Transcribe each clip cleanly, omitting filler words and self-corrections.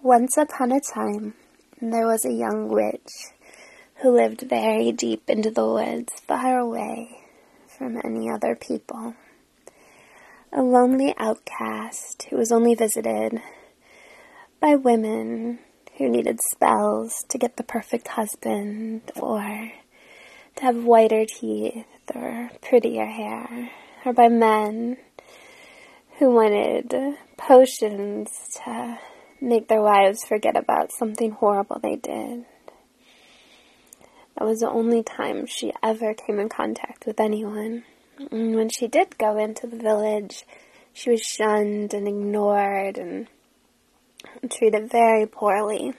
Once upon a time, there was a young witch who lived very deep into the woods, far away from any other people. A lonely outcast who was only visited by women who needed spells to get the perfect husband, or to have whiter teeth or prettier hair, or by men who wanted potions to make their wives forget about something horrible they did. That was the only time she ever came in contact with anyone. And when she did go into the village, she was shunned and ignored and treated very poorly.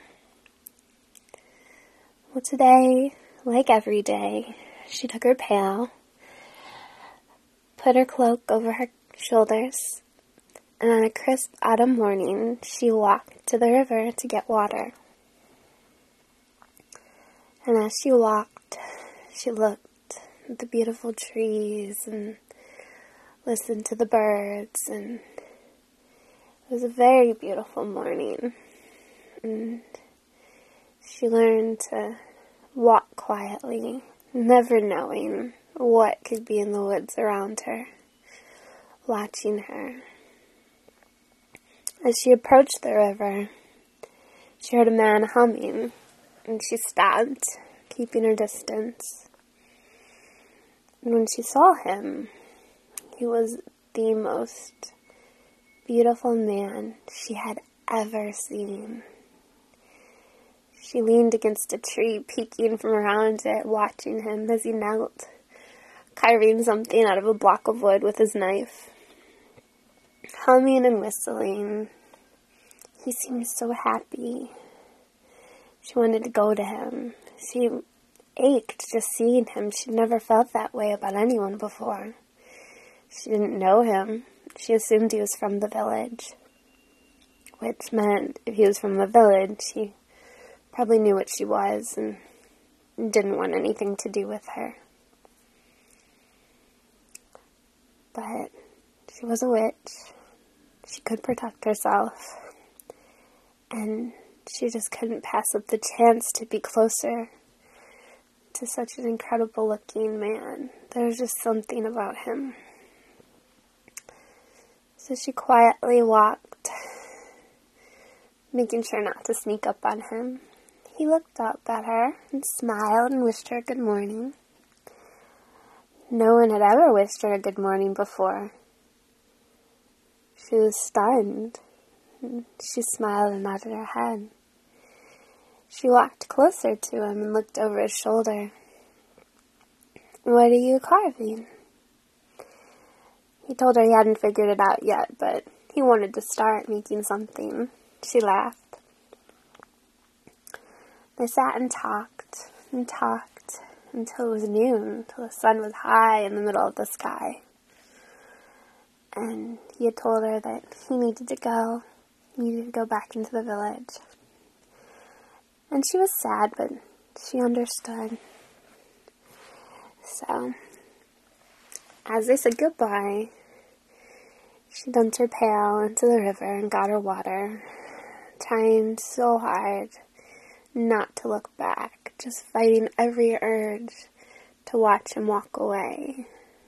Well, today, like every day, she took her pail, put her cloak over her shoulders, and on a crisp autumn morning, she walked to the river to get water. And as she walked, she looked at the beautiful trees and listened to the birds, and it was a very beautiful morning. And she learned to walk quietly, never knowing what could be in the woods around her, watching her. As she approached the river, she heard a man humming, and she stopped, keeping her distance. And when she saw him, he was the most beautiful man she had ever seen. She leaned against a tree, peeking from around it, watching him as he knelt, carving something out of a block of wood with his knife. Humming and whistling, he seemed so happy. She wanted to go to him. She ached just seeing him. She'd never felt that way about anyone before. She didn't know him. She assumed he was from the village, which meant if he was from the village, he probably knew what she was and didn't want anything to do with her. But she was a witch. She could protect herself, and she just couldn't pass up the chance to be closer to such an incredible looking man. There was just something about him. So she quietly walked, making sure not to sneak up on him. He looked up at her and smiled and wished her good morning. No one had ever wished her a good morning before. She was stunned. She smiled and nodded her head. She walked closer to him and looked over his shoulder. "What are you carving?" He told her he hadn't figured it out yet, but he wanted to start making something. She laughed. They sat and talked until it was noon, until the sun was high in the middle of the sky. And he had told her that he needed to go back into the village. And she was sad, but she understood. So, as they said goodbye, she dumped her pail into the river and got her water, trying so hard not to look back, just fighting every urge to watch him walk away.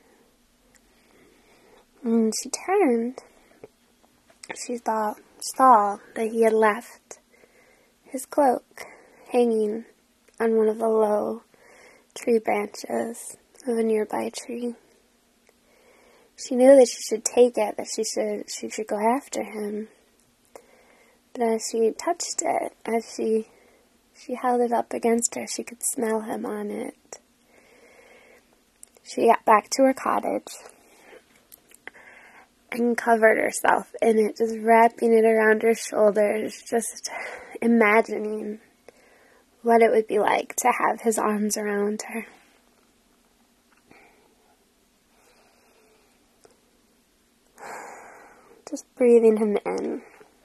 When she turned, she saw that he had left his cloak hanging on one of the low tree branches of a nearby tree. She knew that she should take it, that she should go after him. But as she touched it, as she held it up against her, she could smell him on it. She got back to her cottage and covered herself in it, just wrapping it around her shoulders, just imagining what it would be like to have his arms around her. Just breathing him in.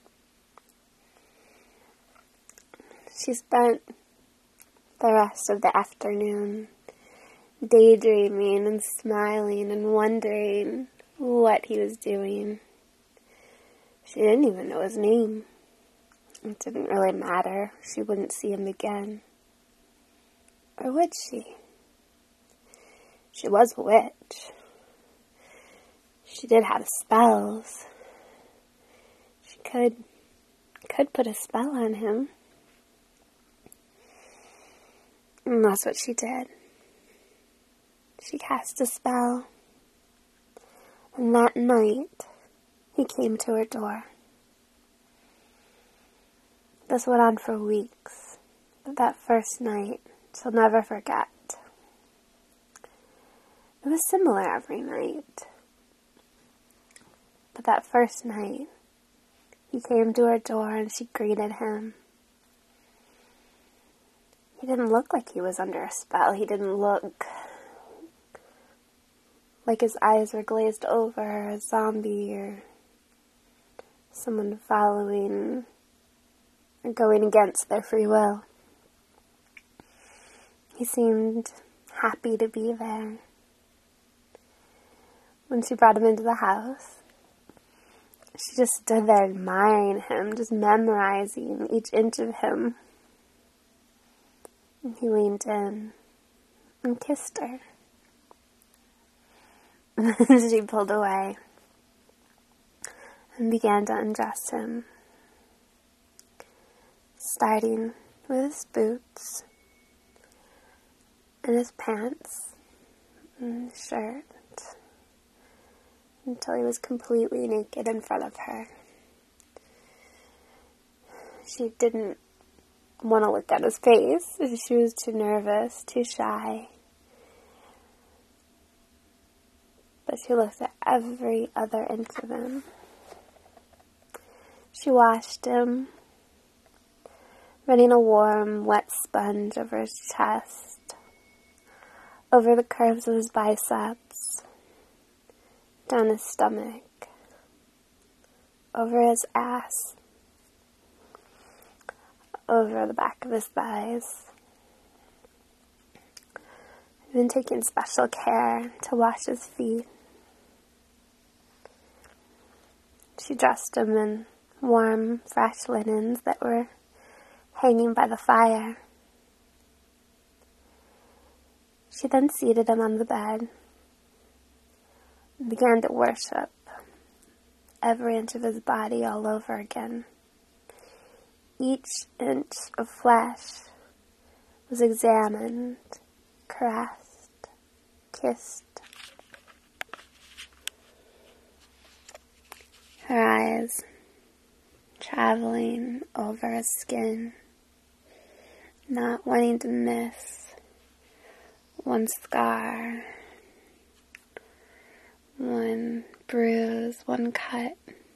She spent the rest of the afternoon daydreaming and smiling and wondering what he was doing. She didn't even know his name. It didn't really matter. She wouldn't see him again. Or would she? She was a witch. She did have spells. She could put a spell on him. And that's what she did. She cast a spell. And that night, he came to her door. This went on for weeks. But that first night, she'll never forget. It was similar every night. But that first night, he came to her door and she greeted him. He didn't look like he was under a spell. He didn't look like his eyes were glazed over, a zombie or someone following or going against their free will. He seemed happy to be there. When she brought him into the house, she just stood there admiring him, just memorizing each inch of him. And he leaned in and kissed her. She pulled away and began to undress him, starting with his boots and his pants and his shirt, until he was completely naked in front of her. She didn't want to look at his face. She was too nervous, too shy. But she looked at every other inch of him. She washed him, running a warm, wet sponge over his chest, over the curves of his biceps, down his stomach, over his ass, over the back of his thighs. I've been taking special care to wash his feet. She dressed him in warm, fresh linens that were hanging by the fire. She then seated him on the bed and began to worship every inch of his body all over again. Each inch of flesh was examined, caressed, kissed. Her eyes traveling over his skin, not wanting to miss one scar, one bruise, one cut.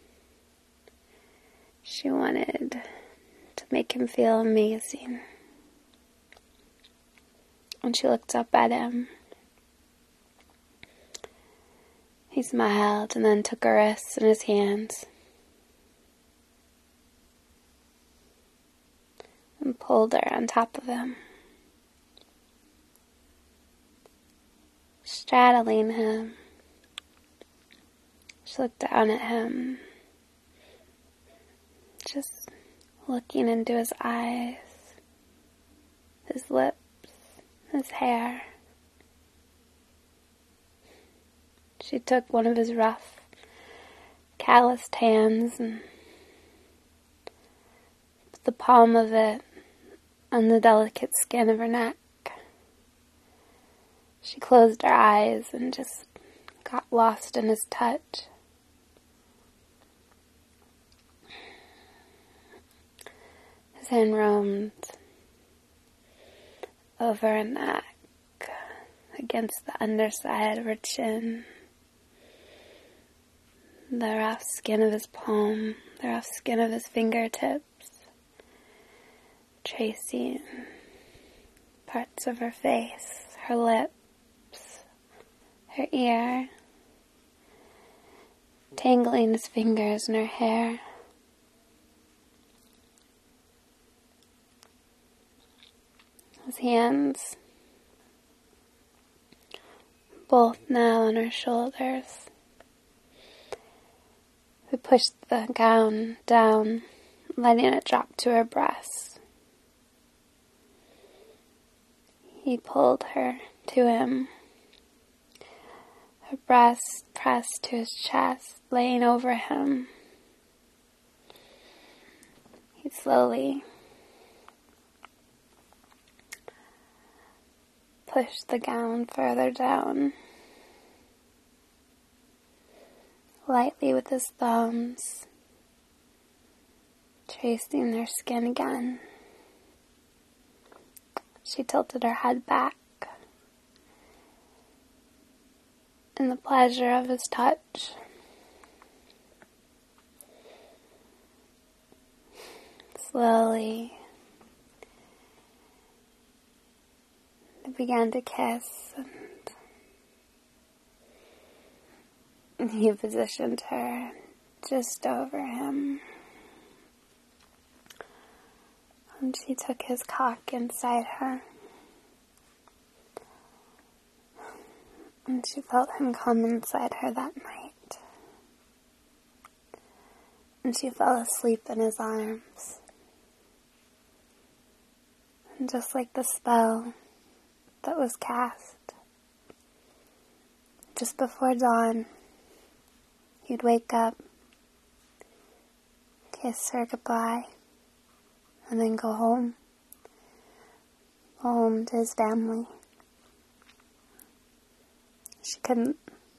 She wanted to make him feel amazing. When she looked up at him, he smiled and then took her wrists in his hands and pulled her on top of him, straddling him. She looked down at him, just looking into his eyes, his lips, his hair. She took one of his rough, calloused hands and put the palm of it on the delicate skin of her neck. She closed her eyes and just got lost in his touch. His hand roamed over her neck, against the underside of her chin, the rough skin of his palm, the rough skin of his fingertips, tracing parts of her face, her lips, her ear, tangling his fingers in her hair. His hands, both now on her shoulders. We pushed the gown down letting it drop to her breast. He pulled her to him, her breast pressed to his chest, laying over him. He slowly pushed the gown further down, lightly with his thumbs, tracing their skin again. She tilted her head back in the pleasure of his touch. Slowly, they began to kiss, and he positioned her just over him. And she took his cock inside her. And she felt him come inside her that night. And she fell asleep in his arms. And just like the spell that was cast, just before dawn, he'd wake up, kiss her goodbye, and then go home to his family. She couldn't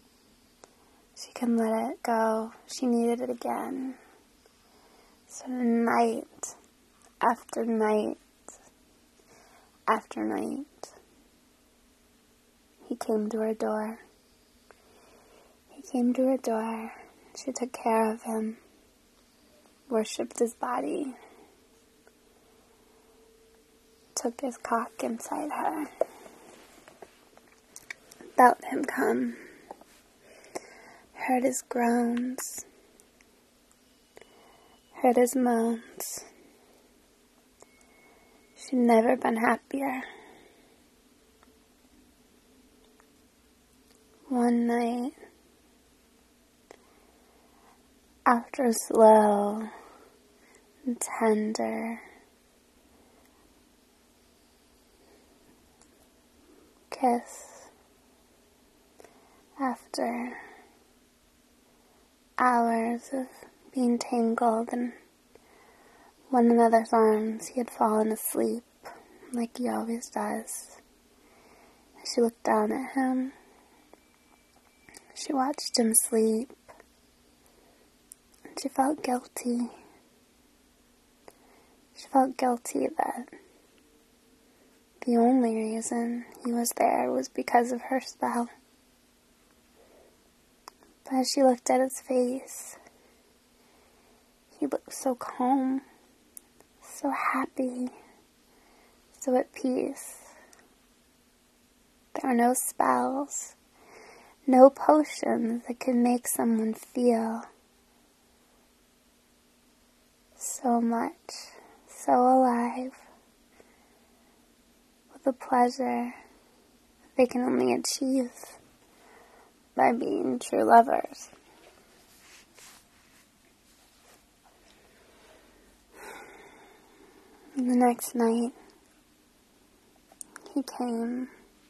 let it go. She needed it again. So night after night after night, he came to her door. She took care of him, worshipped his body, took his cock inside her, felt him come, heard his groans, heard his moans. She'd never been happier. One night, after a slow and tender kiss, after hours of being tangled in one another's arms, he had fallen asleep, like he always does. As she looked down at him, she watched him sleep, and she felt guilty. She felt guilty that the only reason he was there was because of her spell. But as she looked at his face, he looked so calm, so happy, so at peace. There are no spells, no potions that can make someone feel so much, so alive, with a pleasure they can only achieve by being true lovers. And the next night, he came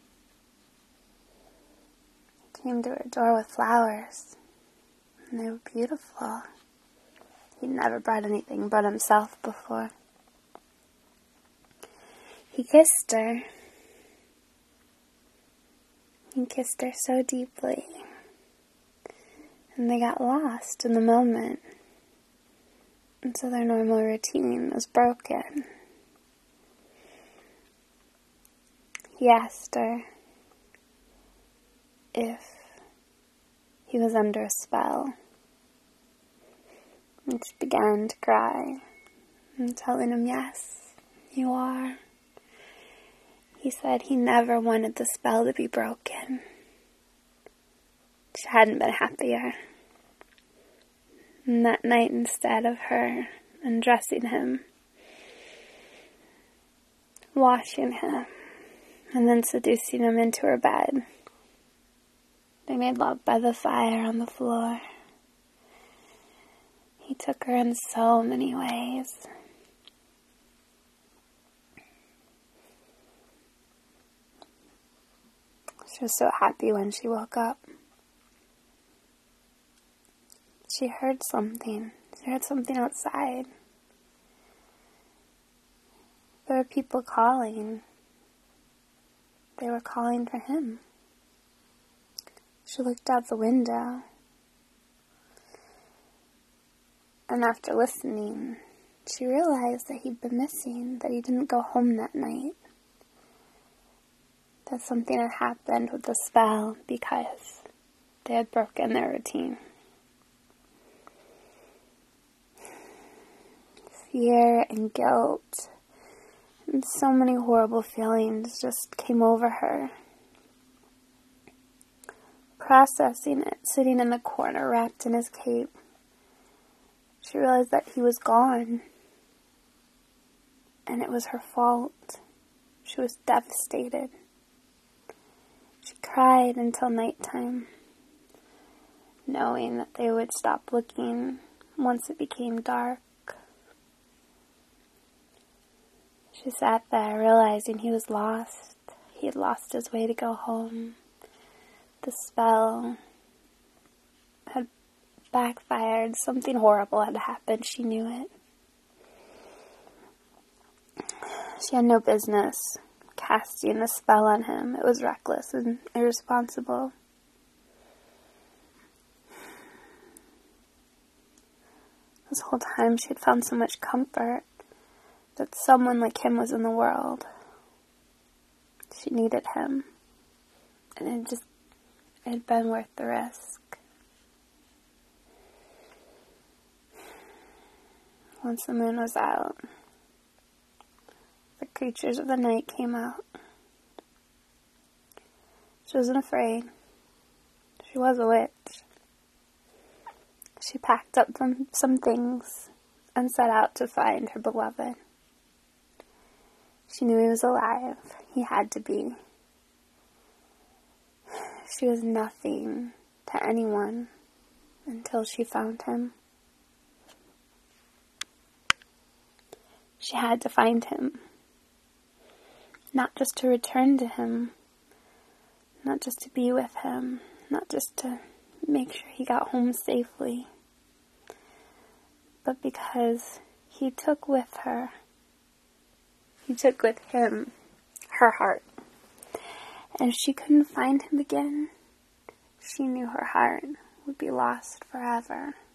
to her door with flowers, and they were beautiful. He'd never brought anything but himself before. He kissed her. He kissed her so deeply, and they got lost in the moment, and so their normal routine was broken. He asked her if he was under a spell, and she began to cry, and telling him, yes, you are. He said he never wanted the spell to be broken. She hadn't been happier. And that night, instead of her undressing him, washing him, and then seducing him into her bed, they made love by the fire on the floor. He took her in so many ways. She was so happy when she woke up. She heard something. She heard something outside. There were people calling. They were calling for him. She looked out the window. And after listening, she realized that he'd been missing, that he didn't go home that night. That something had happened with the spell because they had broken their routine. Fear and guilt and so many horrible feelings just came over her. Processing it, sitting in the corner wrapped in his cape, she realized that he was gone. And it was her fault. She was devastated. She cried until nighttime, knowing that they would stop looking once it became dark. She sat there realizing he was lost. He had lost his way to go home. The spell had backfired. Something horrible had happened. She knew it. She had no business casting the spell on him. It was reckless and irresponsible. This whole time she had found so much comfort that someone like him was in the world. She needed him. And it had been worth the risk. Once the moon was out, the creatures of the night came out. She wasn't afraid. She was a witch. She packed up some things and set out to find her beloved. She knew he was alive. He had to be. She was nothing to anyone until she found him. She had to find him. Not just to return to him. Not just to be with him. Not just to make sure he got home safely. But because he took with her. He took with him her heart. And if she couldn't find him again, she knew her heart would be lost forever.